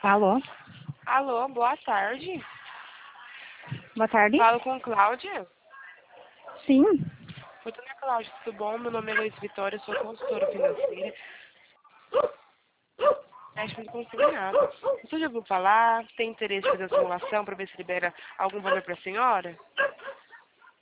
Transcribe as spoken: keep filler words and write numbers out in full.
Alô? Alô, boa tarde. Boa tarde? Falo com Cláudia. Sim. Oi, dona Cláudia, tudo bom? Meu nome é Luiz Vitória, sou consultora financeira. Acho não consigo nada. Você já ouviu falar? Tem interesse em fazer a simulação para ver se libera algum valor para a senhora?